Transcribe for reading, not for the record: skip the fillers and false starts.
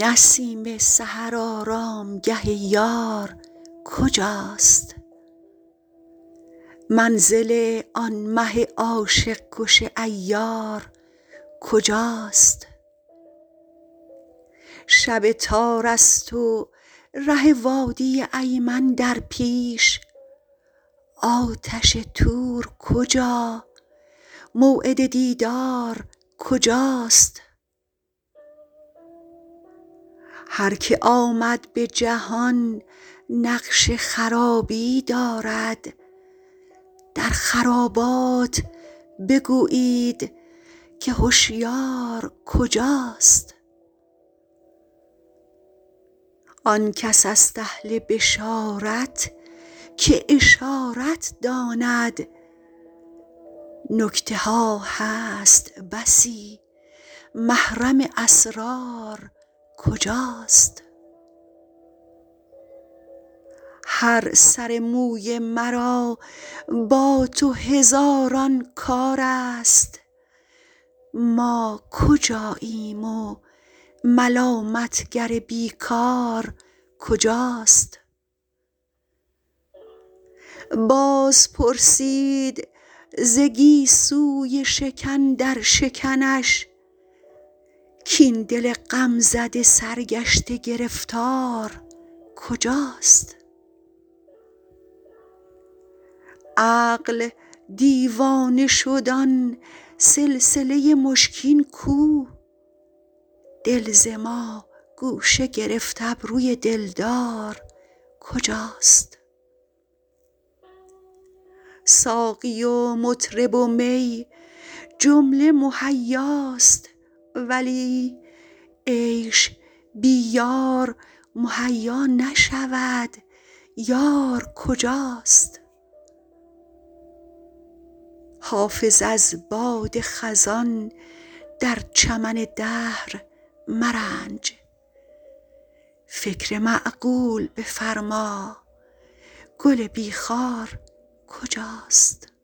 نسیم سحر آرامگه یار کجاست؟ منزل آن مه عاشق کش عیار کجاست؟ شب تارست و ره وادی ایمن در پیش، آتش طور کجا؟ موعد دیدار کجاست؟ هر که آمد به جهان نقش خرابی دارد، در خرابات بگویید که هشیار کجاست؟ آن کس است اهل بشارت که اشارت داند، نکته ها هست بسی محرم اسرار کجاست؟ هر سر موی مرا با تو هزاران کار است، ما کجاییم و ملامتگر بیکار کجاست؟ باز پرسید ز گیسوی شکن در شکنش، کاین دل غمزده سرگشته گرفتار کجاست؟ عقل دیوانه شد آن سلسله مشکین کو؟ دل ز ما گوشه گرفت ابروی دلدار کجاست؟ ساقی و مطرب و می جمله مهیاست، ولی عیش بی یار مهیا نشود، یار کجاست؟ حافظ از باد خزان در چمن دهر مرنج، فکر معقول بفرما گل بی خار کجاست؟